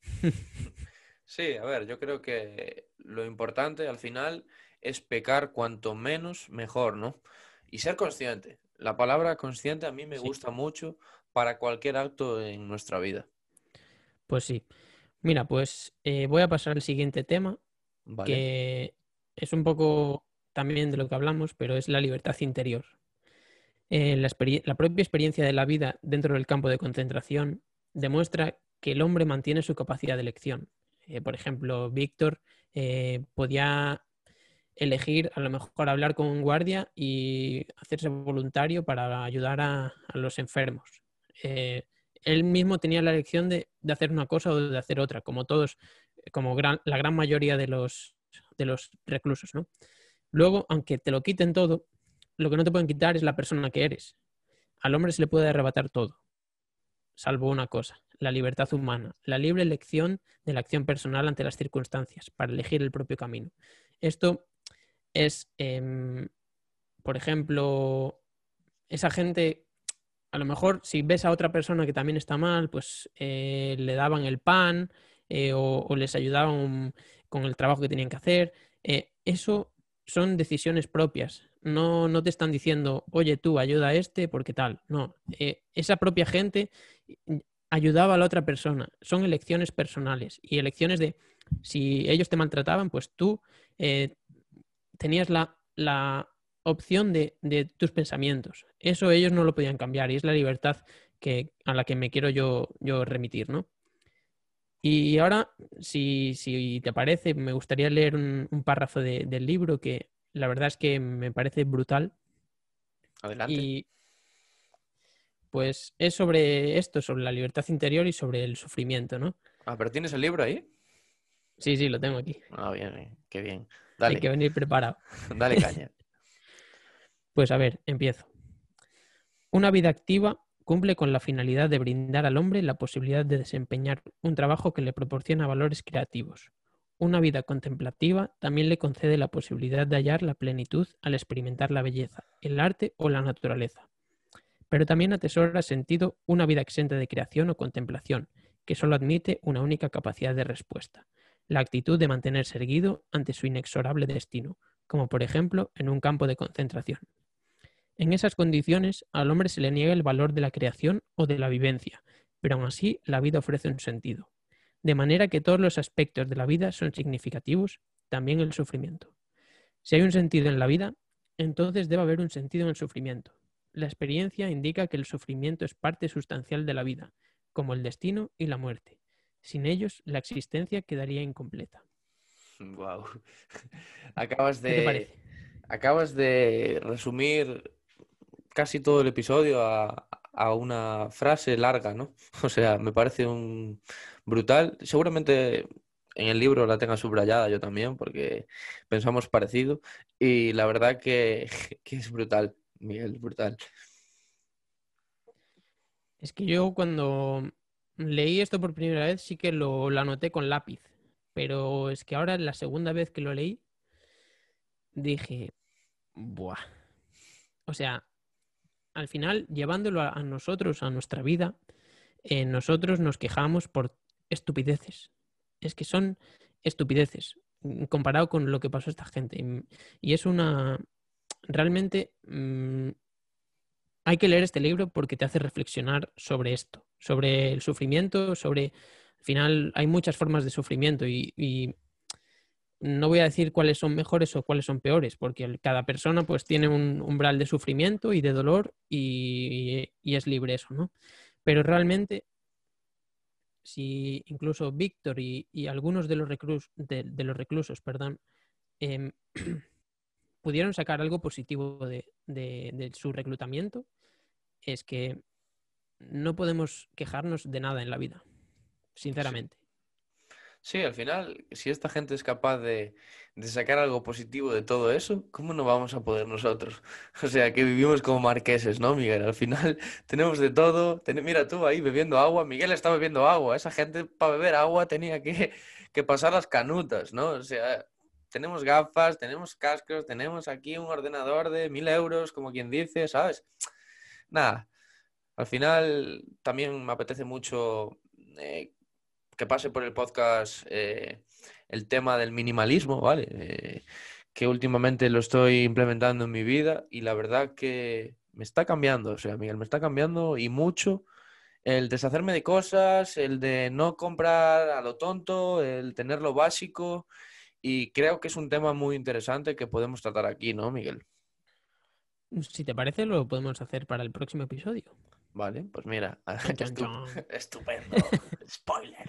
Sí, a ver, yo creo que lo importante al final es pecar cuanto menos mejor, ¿no? Y ser consciente. La palabra consciente a mí me
Sí,
gusta mucho para cualquier acto en nuestra vida.
pues sí. Mira, pues eh, voy a pasar al siguiente tema,
¿Vale?
que es un poco también de lo que hablamos, pero es la libertad interior. Eh, la, experi- la propia experiencia de la vida dentro del campo de concentración demuestra que el hombre mantiene su capacidad de elección. Eh, por ejemplo, Víctor eh, podía elegir a lo mejor hablar con un guardia y hacerse voluntario para ayudar a, a los enfermos. Eh, él mismo tenía la elección de, de, hacer una cosa o de hacer otra, como todos, como gran, la gran mayoría de los, de los reclusos, ¿no? Luego, aunque te lo quiten todo, lo que no te pueden quitar es la persona que eres. Al hombre se le puede arrebatar todo, salvo una cosa, la libertad humana, la libre elección de la acción personal ante las circunstancias, para elegir el propio camino. Esto es, eh, por ejemplo, esa gente, a lo mejor si ves a otra persona que también está mal, pues eh, le daban el pan eh, o, o, les ayudaban con el trabajo que tenían que hacer. Eh, eso son decisiones propias. No, no te están diciendo, oye, tú ayuda a este porque tal. No, eh, esa propia gente ayudaba a la otra persona. Son elecciones personales y elecciones de si ellos te maltrataban, pues tú eh, tenías la, la opción de, de, tus pensamientos. Eso ellos no lo podían cambiar y es la libertad que, a la que me quiero yo, yo remitir, ¿no? Y ahora, si, si te parece, me gustaría leer un, un párrafo de, del libro que la verdad es que me parece brutal
Adelante.
Y pues es sobre esto, sobre la libertad interior y sobre el sufrimiento, ¿no?
Ah, pero ¿tienes el libro ahí?
Sí, sí, lo tengo aquí.
Ah, bien, bien, qué bien.
Hay que
Dale,
venir preparado.
dale caña.
Pues a ver, empiezo. Una vida activa cumple con la finalidad de brindar al hombre la posibilidad de desempeñar un trabajo que le proporciona valores creativos. Una vida contemplativa también le concede la posibilidad de hallar la plenitud al experimentar la belleza, el arte o la naturaleza. Pero también atesora sentido una vida exenta de creación o contemplación, que solo admite una única capacidad de respuesta, la actitud de mantenerse erguido ante su inexorable destino, como por ejemplo en un campo de concentración. En esas condiciones, al hombre se le niega el valor de la creación o de la vivencia, pero aún así la vida ofrece un sentido. De manera que todos los aspectos de la vida son significativos, también el sufrimiento. Si hay un sentido en la vida, entonces debe haber un sentido en el sufrimiento. La experiencia indica que el sufrimiento es parte sustancial de la vida, como el destino y la muerte. Sin ellos, la existencia quedaría incompleta.
Wow. Acabas
¿Qué te
de,
parece?
acabas de resumir casi todo el episodio a, a una frase larga, ¿no? O sea, me parece un brutal. Seguramente en el libro la tenga subrayada yo también, porque pensamos parecido. Y la verdad que, que es brutal, Miguel, brutal.
Es que yo cuando leí esto por primera vez sí que lo, lo anoté con lápiz, pero es que ahora la segunda vez que lo leí dije, buah. O sea, al final, llevándolo a, a nosotros, a nuestra vida, eh, nosotros nos quejamos por estupideces. Es que son estupideces mm, comparado con lo que pasó a esta gente. Y, y es una... Realmente mm, hay que leer este libro porque te hace reflexionar sobre esto, sobre el sufrimiento, sobre... Al final hay muchas formas de sufrimiento y, y no voy a decir cuáles son mejores o cuáles son peores, porque el- cada persona pues tiene un umbral de sufrimiento y de dolor y, y es libre eso, ¿no? Pero realmente, si incluso Víctor y, y algunos de los, reclus, de, de los reclusos, perdón, em, pudieron sacar algo positivo de, de, de su reclutamiento, es que no podemos quejarnos de nada en la vida,
Sí.
sinceramente.
Sí, al final, si esta gente es capaz de, de sacar algo positivo de todo eso, ¿cómo no vamos a poder nosotros? O sea, que vivimos como marqueses, ¿no, Miguel? Al final tenemos de todo. Ten- Mira tú ahí bebiendo agua. Miguel está bebiendo agua. Esa gente para beber agua tenía que, que pasar las canutas, ¿no? O sea, tenemos gafas, tenemos cascos, tenemos aquí un ordenador de mil euros, como quien dice, ¿sabes? Nada, al final también me apetece mucho eh, que pase por el podcast eh, el tema del minimalismo, ¿vale? Eh, que últimamente lo estoy implementando en mi vida y la verdad que me está cambiando, o sea, Miguel, me está cambiando y mucho el deshacerme de cosas, el de no comprar a lo tonto, el tener lo básico y creo que es un tema muy interesante que podemos tratar aquí, ¿no, Miguel?
Si te parece, lo podemos hacer para el próximo episodio.
Vale, pues mira,
Chan, chan,
estu-
chan.
estupendo. Spoiler.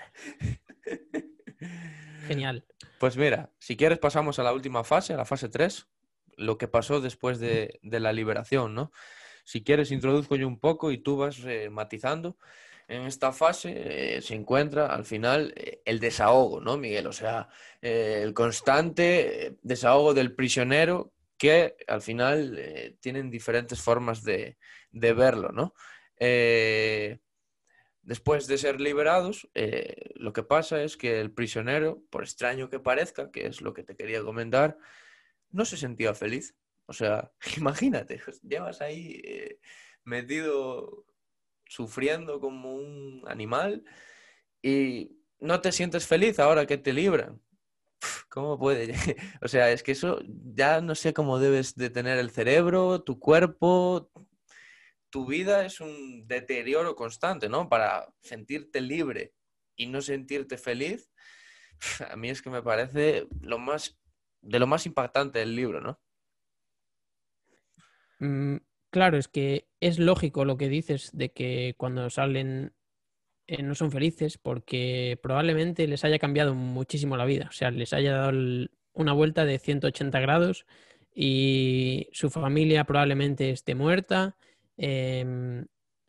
Genial.
Pues mira, si quieres pasamos a la última fase, a la fase tres, lo que pasó después de, de la liberación, ¿no? Si quieres, introduzco yo un poco y tú vas eh, matizando. En esta fase eh, se encuentra al final eh, el desahogo, ¿no, Miguel? O sea, eh, el constante eh, desahogo del prisionero que al final eh, tienen diferentes formas de, de verlo, ¿no? Eh, Después de ser liberados, eh, lo que pasa es que el prisionero, por extraño que parezca, que es lo que te quería comentar, no se sentía feliz. O sea, imagínate, llevas ahí eh, metido sufriendo como un animal y no te sientes feliz ahora que te libran. ¿Cómo puede? O sea, es que eso ya no sé cómo debes de tener el cerebro, tu cuerpo, tu vida es un deterioro constante, ¿no? Para sentirte libre y no sentirte feliz, a mí es que me parece lo más, de lo más impactante del libro, ¿no?
Mm, claro, es que es lógico lo que dices de que cuando salen eh, no son felices porque probablemente les haya cambiado muchísimo la vida. O sea, les haya dado el- una vuelta de ciento ochenta grados y su familia probablemente esté muerta. Eh,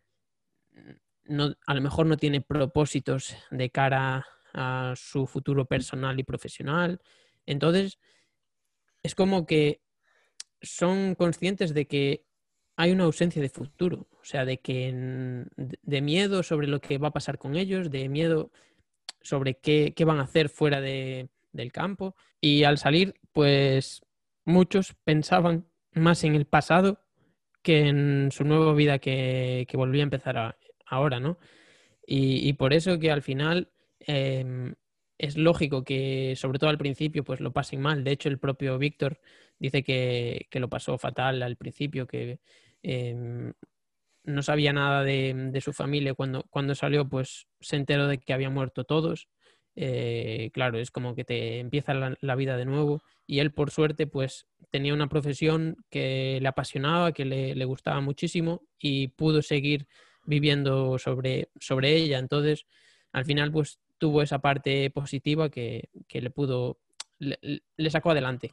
no, a lo mejor no tiene propósitos de cara a su futuro personal y profesional. Entonces, es como que son conscientes de que hay una ausencia de futuro, o sea, de que de miedo sobre lo que va a pasar con ellos, de miedo sobre qué, qué van a hacer fuera de, del campo. Y al salir, pues muchos pensaban más en el pasado que en su nueva vida que, que volvía a empezar a, ahora, ¿no? Y, y, por eso que al final eh, es lógico que, sobre todo al principio, pues lo pasen mal. De hecho, el propio Víctor dice que, que lo pasó fatal al principio, que eh, no sabía nada de, de su familia. Cuando, cuando salió, pues se enteró de que habían muerto todos. Eh, claro, es como que te empieza la, la vida de nuevo. Y él, por suerte, pues tenía una profesión que le apasionaba, que le, le gustaba muchísimo y pudo seguir viviendo sobre, sobre ella. Entonces, al final, pues tuvo esa parte positiva que, que le pudo, le, le sacó adelante.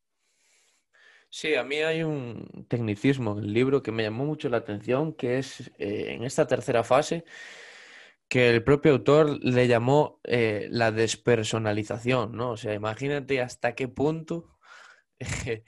Sí, a mí hay un tecnicismo en el libro que me llamó mucho la atención, que es eh, en esta tercera fase, que el propio autor le llamó eh, la despersonalización, ¿no? O sea, imagínate hasta qué punto eh,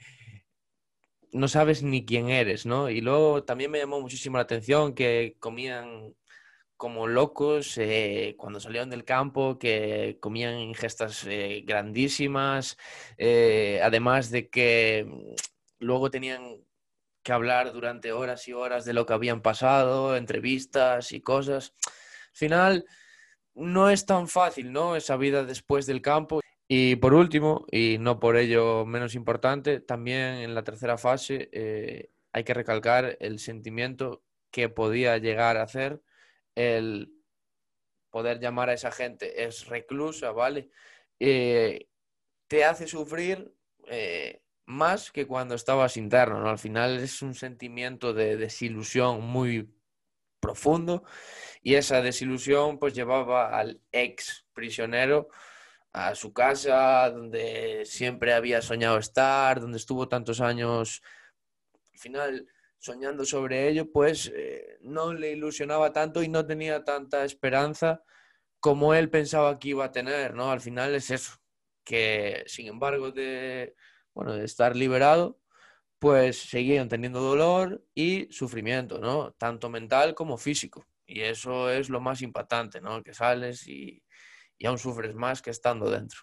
no sabes ni quién eres, ¿no? Y luego también me llamó muchísimo la atención que comían como locos eh, cuando salieron del campo, que comían ingestas eh, grandísimas, eh, además de que mm, luego tenían que hablar durante horas y horas de lo que habían pasado, entrevistas y cosas. Al final, no es tan fácil, ¿no? Esa vida después del campo. Y por último, y no por ello menos importante, también en la tercera fase eh, hay que recalcar el sentimiento que podía llegar a hacer el poder llamar a esa gente es reclusa, ¿vale? Eh, te hace sufrir eh, más que cuando estabas interno, ¿no? Al final es un sentimiento de desilusión muy profundo y esa desilusión pues llevaba al ex prisionero a su casa donde siempre había soñado estar, donde estuvo tantos años, al final soñando sobre ello, pues eh, no le ilusionaba tanto y no tenía tanta esperanza como él pensaba que iba a tener, ¿no? Al final es eso, que sin embargo de, bueno, de estar liberado, pues seguían teniendo dolor y sufrimiento, ¿no? Tanto mental como físico. Y eso es lo más impactante, ¿no? Que sales y, y aún sufres más que estando dentro.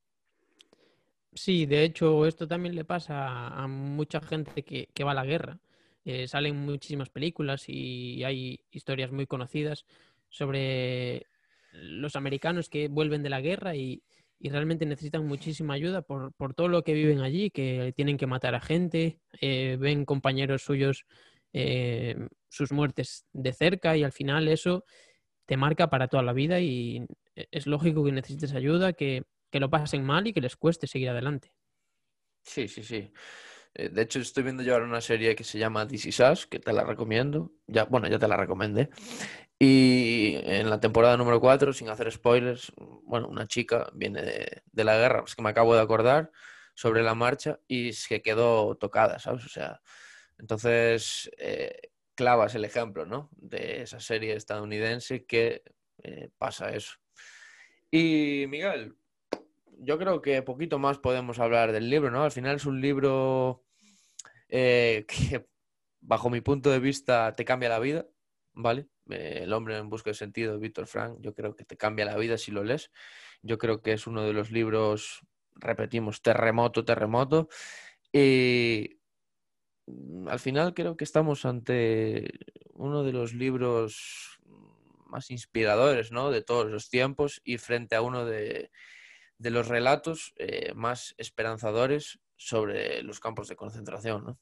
Sí, de hecho, esto también le pasa a mucha gente que, que va a la guerra. Eh, salen muchísimas películas y hay historias muy conocidas sobre los americanos que vuelven de la guerra y, y realmente necesitan muchísima ayuda por, por todo lo que viven allí, que tienen que matar a gente, eh, ven compañeros suyos eh, sus muertes de cerca y al final eso te marca para toda la vida y es lógico que necesites ayuda, que, que lo pasen mal y que les cueste seguir adelante.
Sí, sí, sí. Eh, De hecho, estoy viendo yo ahora una serie que se llama This Is Us, que te la recomiendo. Ya, bueno, ya te la recomendé. Y en la temporada número cuatro, sin hacer spoilers, bueno, una chica viene de, de la guerra, es que me acabo de acordar, sobre la marcha y se quedó tocada, ¿sabes? O sea, entonces eh, clavas el ejemplo, ¿no? De esa serie estadounidense que eh, pasa eso. Y Miguel, yo creo que poquito más podemos hablar del libro, ¿no? Al final es un libro eh, que, bajo mi punto de vista, te cambia la vida, ¿vale? Eh, El hombre en busca de sentido de Víctor Frank, yo creo que te cambia la vida si lo lees. Yo creo que es uno de los libros, repetimos, terremoto, terremoto. Y mm, al final creo que estamos ante uno de los libros más inspiradores, ¿no? De todos los tiempos y frente a uno de, de los relatos eh, más esperanzadores sobre los campos de concentración, ¿no?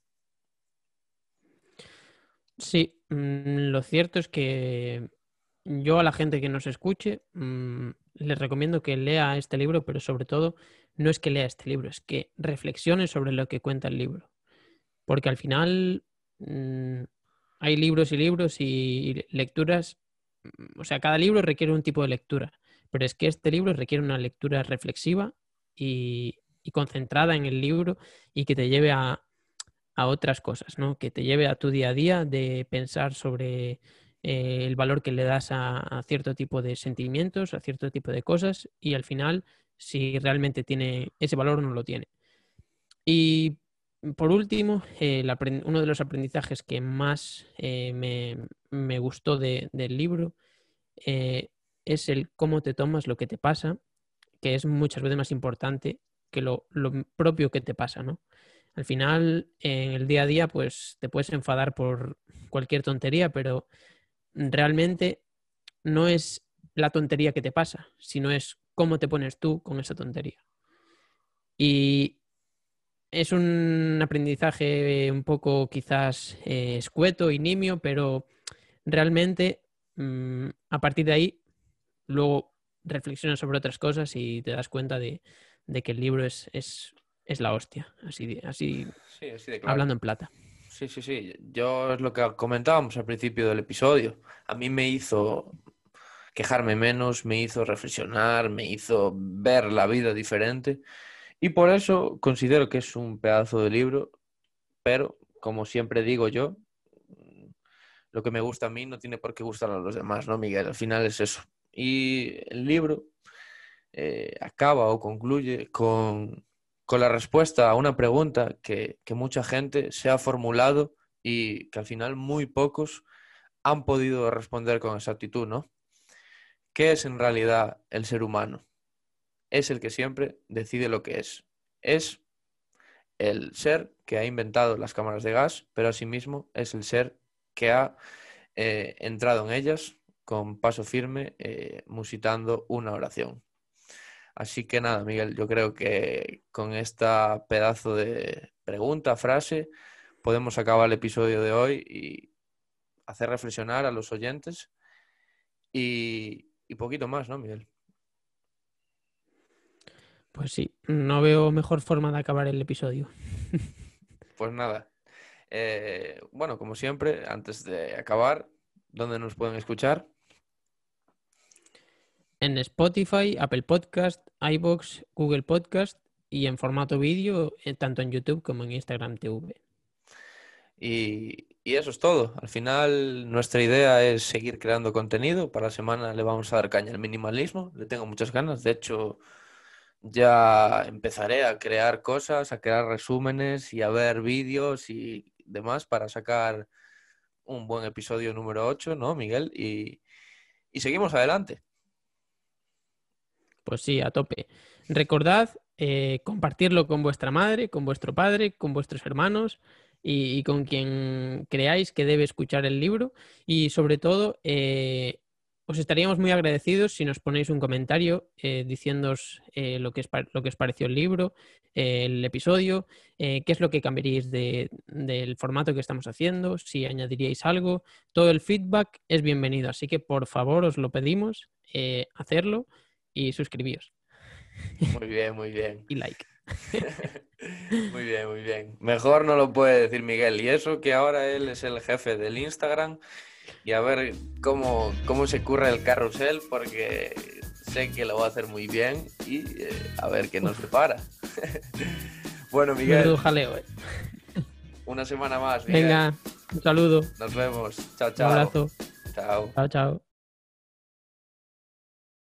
Sí, mm, lo cierto es que yo a la gente que nos escuche mm, les recomiendo que lea este libro, pero sobre todo no es que lea este libro, es que reflexione sobre lo que cuenta el libro. Porque al final mm, hay libros y libros y lecturas, mm, o sea, cada libro requiere un tipo de lectura, pero es que este libro requiere una lectura reflexiva y, y concentrada en el libro y que te lleve a, a otras cosas, ¿no? Que te lleve a tu día a día de pensar sobre eh, el valor que le das a, a cierto tipo de sentimientos, a cierto tipo de cosas y al final si realmente tiene ese valor o no lo tiene. Y por último, eh, el aprend- uno de los aprendizajes que más eh, me, me gustó de- del libro eh, es el cómo te tomas lo que te pasa, que es muchas veces más importante que lo, lo propio que te pasa, ¿no? Al final, en el día a día, pues te puedes enfadar por cualquier tontería, pero realmente no es la tontería que te pasa, sino es cómo te pones tú con esa tontería. Y es un aprendizaje un poco quizás eh, escueto y nimio, pero realmente mmm, a partir de ahí luego reflexionas sobre otras cosas y te das cuenta de, de que el libro es, es, es la hostia, así, así
Sí, así de claro.
hablando en plata.
Sí, sí, sí. Yo es lo que comentábamos al principio del episodio. A mí me hizo quejarme menos, me hizo reflexionar, me hizo ver la vida diferente. Y por eso considero que es un pedazo de libro, pero como siempre digo yo, lo que me gusta a mí no tiene por qué gustar a los demás, ¿no, Miguel? Al final es eso. Y el libro eh, acaba o concluye con, con la respuesta a una pregunta que, que mucha gente se ha formulado y que al final muy pocos han podido responder con exactitud, ¿no? ¿Qué es en realidad el ser humano? Es el que siempre decide lo que es. Es el ser que ha inventado las cámaras de gas, pero asimismo es el ser que ha eh, entrado en ellas con paso firme, eh, musitando una oración. Así que nada, Miguel, yo creo que con esta pedazo de pregunta, frase, podemos acabar el episodio de hoy y hacer reflexionar a los oyentes y, y poquito más, ¿no, Miguel?
Pues sí, no veo mejor forma de acabar el episodio.
Pues nada, eh, bueno, como siempre, antes de acabar, ¿dónde nos pueden escuchar?
En Spotify, Apple Podcast, iVoox, Google Podcast y en formato vídeo, eh, tanto en YouTube como en Instagram T V.
Y, y eso es todo. Al final, nuestra idea es seguir creando contenido. Para la semana le vamos a dar caña al minimalismo. Le tengo muchas ganas. De hecho, ya empezaré a crear cosas, a crear resúmenes y a ver vídeos y demás para sacar un buen episodio número ocho, ¿no, Miguel? Y, y seguimos adelante.
Pues sí, a tope. Recordad eh, compartirlo con vuestra madre, con vuestro padre, con vuestros hermanos y, y con quien creáis que debe escuchar el libro. Y sobre todo, eh, os estaríamos muy agradecidos si nos ponéis un comentario eh, diciéndoos eh, lo, que es, lo que os pareció el libro, eh, el episodio, eh, qué es lo que cambiaríais de, del formato que estamos haciendo, si añadiríais algo. Todo el feedback es bienvenido, así que por favor os lo pedimos, eh, hacerlo. Y suscribíos.
Muy bien, muy bien.
Y like.
Muy bien, muy bien. Mejor no lo puede decir Miguel. Y eso que ahora él es el jefe del Instagram. Y a ver cómo, cómo se curra el carrusel, porque sé que lo va a hacer muy bien. Y eh, a ver qué nos depara. Bueno, Miguel.
Menudo jaleo, eh.
Una semana más, Miguel.
Venga, un saludo.
Nos vemos. Chao,
Un
chao.
abrazo.
Chao.
Chao, chao.